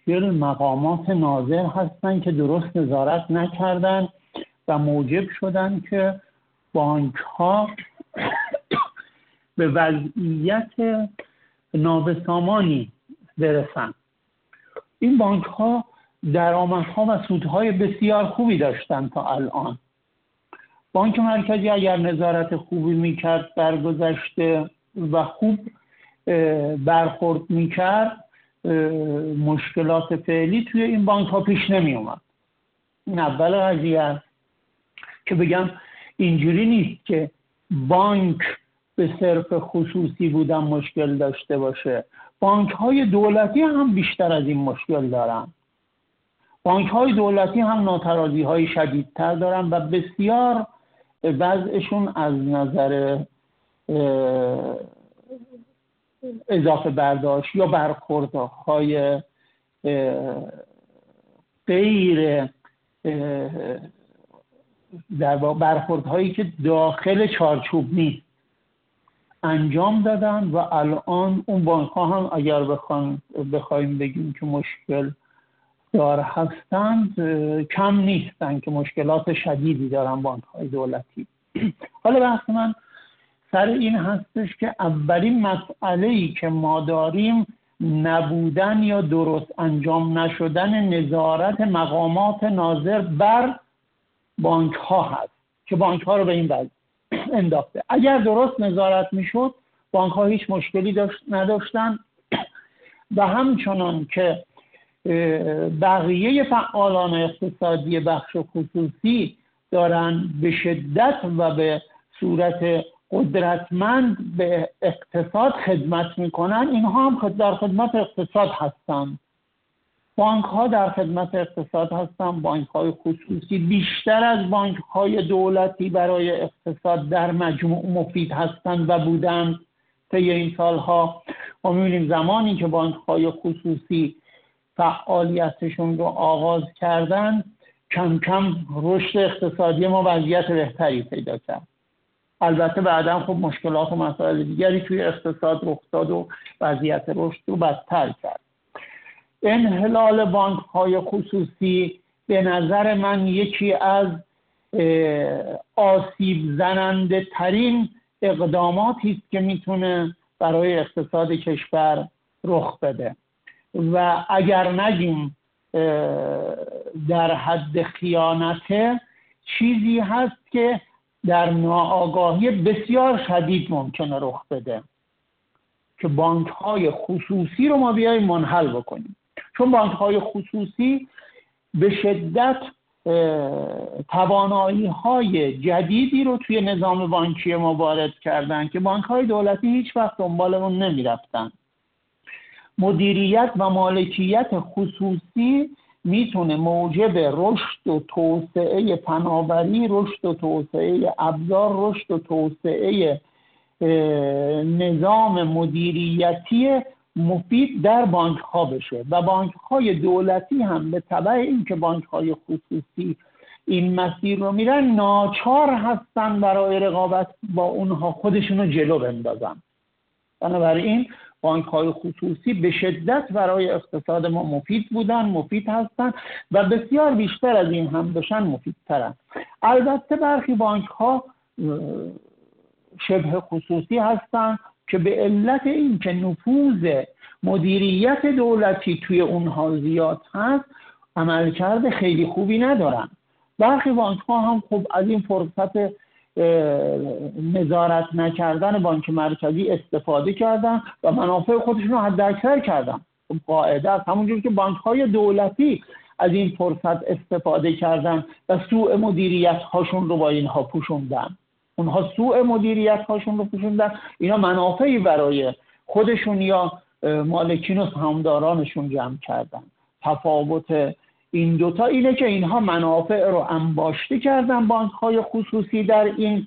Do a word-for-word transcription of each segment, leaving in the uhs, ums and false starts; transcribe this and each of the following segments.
مشکل مقامات ناظر هستن که درست نظارت نکردن و موجب شدن که بانک ها به وضعیت نابسامانی برسن. این بانک ها درآمدها و سودهای بسیار خوبی داشتن تا الان. بانک مرکزی اگر نظارت خوبی میکرد در گذشته و خوب برخورد میکرد، مشکلات فعلی توی این بانک ها پیش نمی اومد. این اول قضیه است که بگم اینجوری نیست که بانک به صرف خصوصی بودن مشکل داشته باشه. بانک های دولتی هم بیشتر از این مشکل دارن. بانک های دولتی هم ناترازی های شدیدتر دارن و بسیار وضعشون از نظر اضافه برداشت یا برخوردهای غیر در برخوردهایی که داخل چارچوب نیست انجام دادن و الان اون بانک ها هم اگر بخوایم بخوایم بگیم که مشکل دار هستند کم نیستن که مشکلات شدیدی دارن بانک های دولتی. حالا بحث من سر این هستش که اولین مسئله‌ای که ما داریم نبودن یا درست انجام نشدن نظارت مقامات ناظر بر بانک ها هست که بانک ها رو به این وضع انداخته. اگر درست نظارت میشد بانک ها هیچ مشکلی داشت نداشتن و همچنان که بقیه فعالان اقتصادی بخش خصوصی دارن به شدت و به صورت قدرتمند به اقتصاد خدمت میکنن، اینها هم در خدمت اقتصاد هستن. بانک ها در خدمت اقتصاد هستن. بانک های خصوصی بیشتر از بانک های دولتی برای اقتصاد در مجموع مفید هستند و بودند طی این سالها. ما می‌بینیم زمانی که بانک های خصوصی فعالیتشون رو آغاز کردن کم کم رشد اقتصادی ما وضعیت بهتری پیدا کرد. البته بعدا خب مشکلات و مسائل دیگری توی اقتصاد رخ داد و وضعیت رشد رو بدتر کرد. انحلال بانک های خصوصی به نظر من یکی از آسیب زننده ترین اقداماتی است که میتونه برای اقتصاد کشور رخ بده و اگر نگیم در حد خیانته، چیزی هست که در ناآگاهی بسیار شدید ممکنه رخ بده که بانک های خصوصی رو ما بیاییم منحل بکنیم. چون بانک های خصوصی به شدت توانایی های جدیدی رو توی نظام بانکی ما وارد کردن که بانک های دولتی هیچ وقت دنبالمون نمی رفتن. مدیریت و مالکیت خصوصی میتونه موجب رشد و توسعه فناوری، رشد و توسعه ابزار، رشد و توسعه نظام مدیریتی مفید در بانک ها بشه و بانک های دولتی هم به تبع این که بانک های خصوصی این مسیر رو میرن ناچار هستن برای رقابت با اونها خودشون رو جلو بندازن. بنابراین بانک های خصوصی به شدت برای اقتصاد ما مفید بودن، مفید هستن و بسیار بیشتر از این هم بشن مفیدترن. البته برخی بانک ها شبه خصوصی هستن که به علت این که نفوذ مدیریت دولتی توی اونها زیاد هست عملکرد خیلی خوبی ندارن. برخی بانک ها هم خب از این فرصت نظارت نکردن بانک مرکزی استفاده کردن و منافع خودشون رو حداکثر کردن. خب قاعده است، همونجور که بانک های دولتی از این فرصت استفاده کردن و سوء مدیریت هاشون رو با اینها پوشوندن. اونها سوء مدیریت هاشون رو پوشوندن، اینا منافعی برای خودشون یا مالکین و سهامدارانشون جمع کردن. تفاوت این دوتا اینه که اینها منافع رو انباشته کردن، بانک های خصوصی در این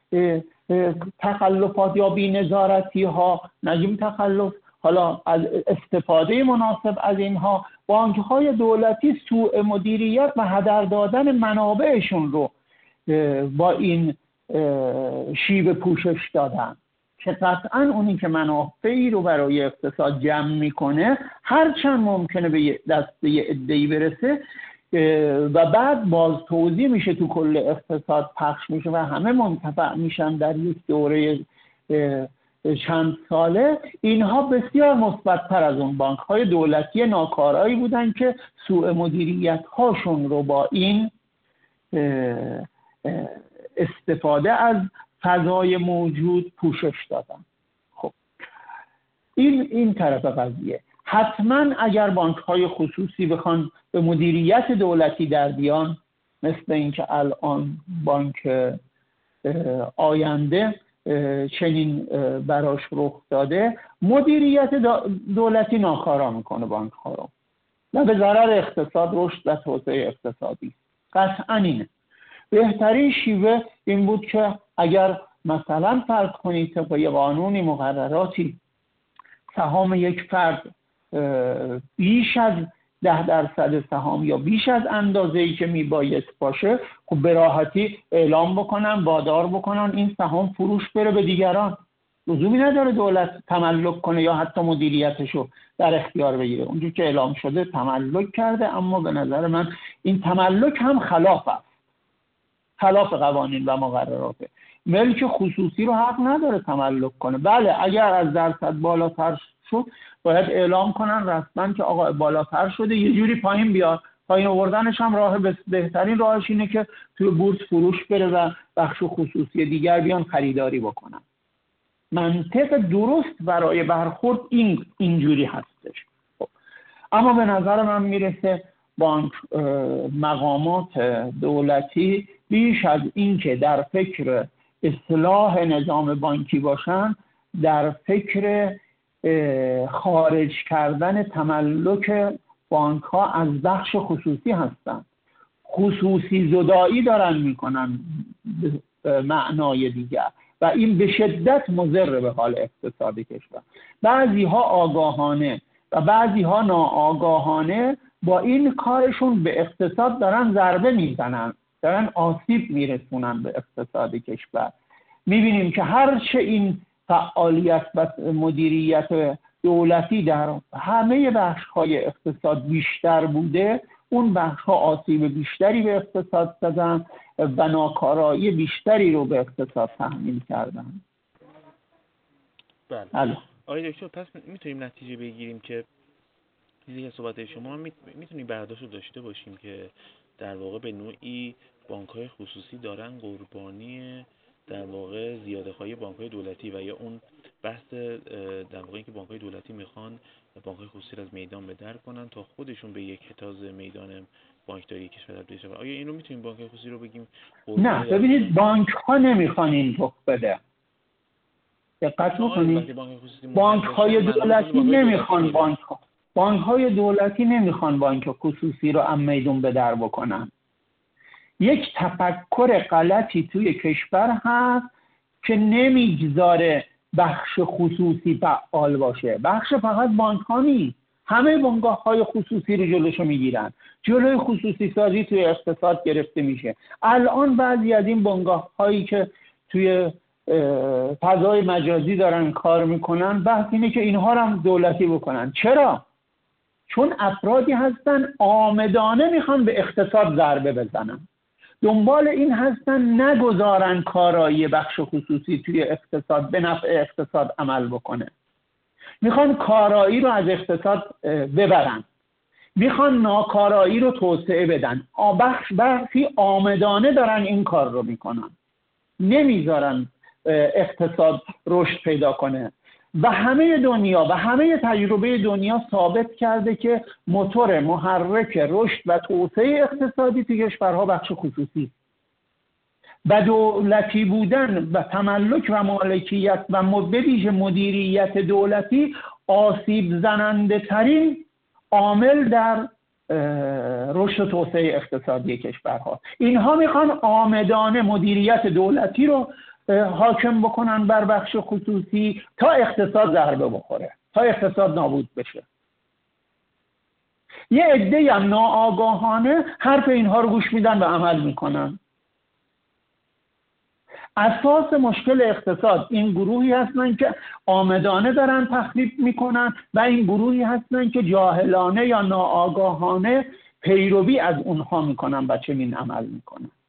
تخلفات یا بی‌نظارتی ها، نگیم تخلف، حالا از استفاده مناسب از اینها، بانک های دولتی سوء مدیریت و هدر دادن منابعشون رو با این شیوه پوشش دادن که قطعا اونی که منافعی رو برای اقتصاد جمع میکنه هرچند ممکنه به دست یه عده‌ای برسه و بعد باز توزیع میشه تو کل اقتصاد پخش میشه و همه منتفع میشن در یک دوره چند ساله، اینها بسیار مثبت‌تر از اون بانک‌های دولتی ناکارایی بودن که سوء مدیریت هاشون رو با این استفاده از فضای موجود پوشش دادن. خب این این طرف قضیه. حتما اگر بانک‌های خصوصی بخوان به مدیریت دولتی در بیان، مثل اینکه الان بانک آینده چنین براش رخ داده، مدیریت دولتی ناکارا میکنه بانک ها رو و به ضرر اقتصاد، رشد و توسعه اقتصادی. قطعا اینه. بهترین شیوه این بود که اگر مثلا فرض کنید طبق یه قانونی مقرراتی سهام یک فرد بیش از ده درصد سهام یا بیش از اندازه‌ای که میبایست باشه، خب به راحتی اعلام بکنن، وادار بکنن این سهام فروش بره به دیگران. لزومی نداره دولت تملک کنه یا حتی مدیریتشو در اختیار بگیره. اونجور که اعلام شده تملک کرده، اما به نظر من این تملک هم خلاف است، خلاف قوانین و مقرراته. ملک خصوصی رو حق نداره تملک کنه. بله اگر از درصد بالاتر شد باید اعلام کنن رسما که آقا بالاتر شده، یه جوری پایین بیاد. پایین آوردنش هم راه بهترین راهش اینه که توی بورس فروش بره و بخش خصوصی دیگر بیان خریداری بکنن. منطق درست برای برخورد این اینجوری هستش. خب. اما به نظر من میرسه بانک مقامات دولتی بیش از این که در فکر اصلاح نظام بانکی باشن، در فکر خارج کردن تملک بانک ها از بخش خصوصی هستند. خصوصی زدایی دارن میکنن به معنای دیگر و این به شدت مضر به حال اقتصادی کشور. بعضی ها آگاهانه و بعضی ها ناآگاهانه با این کارشون به اقتصاد دارن ضربه میزنن، دارن آسیب میرسونن به اقتصاد کشور. میبینیم که هرچه این فعالیت و مدیریت دولتی در همه بخش‌های اقتصاد بیشتر بوده، اون بخش‌ها آسیب بیشتری به اقتصاد زدن و ناکارایی بیشتری رو به اقتصاد تحمیل کردن. بله. آقای دکتر، پس میتونیم نتیجه بگیریم که چیزی که صحبت شما میتونیم برداشت رو داشته باشیم که در واقع به نوعی بانک‌های خصوصی دارن قربانی در واقع زیاده‌خواهی بانک‌های دولتی و یا اون بحث در واقع اینکه بانک‌های دولتی میخوان بانک‌های خصوصی از میدان به در کنن تا خودشون به یک حتاز میدان بانکداری کشور تبدیل شن. آیا اینو میتونیم بانک‌های خصوصی رو بگیم؟ نه، ببینید بانک‌ها نمیخوان این رخ بده. دقت بکنید، بانک‌های دولتی نمیخوان بانک‌ها بانک‌های دولتی نمیخوان بانک خصوصی رو از میدان به در بکنن. یک تفکر غلطی توی کشور هست که نمیگذاره بخش خصوصی فعال باشه. بخش فقط بانک ها نیست، همه بنگاه های خصوصی رو جلوشو میگیرن. جلوی خصوصی سازی توی اقتصاد گرفته میشه. الان بعضی از این بنگاه هایی که توی فضای مجازی دارن کار میکنن، بحث اینه که اینها رو هم دولتی بکنن. چرا؟ چون افرادی هستن آمدانه میخوان به اقتصاد ضربه بزنن، دنبال این هستن نگذارن کارایی بخش خصوصی توی اقتصاد به نفع اقتصاد عمل بکنه. میخوان کارایی رو از اقتصاد ببرن، میخوان ناکارایی رو توسعه بدن. بخش بخشی آمدانه دارن این کار رو میکنن، نمیذارن اقتصاد رشد پیدا کنه. و همه دنیا و همه تجربه دنیا ثابت کرده که موتور محرک رشد و توسعه اقتصادی توی کشورها بخش خصوصی و دولتی بودن و تملک و مالکیت و به ویژه مدیریت دولتی آسیب زننده ترین عامل در رشد و توسعه اقتصادی کشورها. اینها میخوان آمدانه مدیریت دولتی رو حاکم بکنن بر بخش خصوصی تا اقتصاد ضربه بخوره، تا اقتصاد نابود بشه. یه عده‌ای هم ناآگاهانه حرف اینها رو گوش میدن و عمل میکنن. اساس مشکل اقتصاد این گروهی هستن که آمدانه دارن تخریب میکنن و این گروهی هستن که جاهلانه یا ناآگاهانه پیروی از اونها میکنن و چنین عمل میکنن.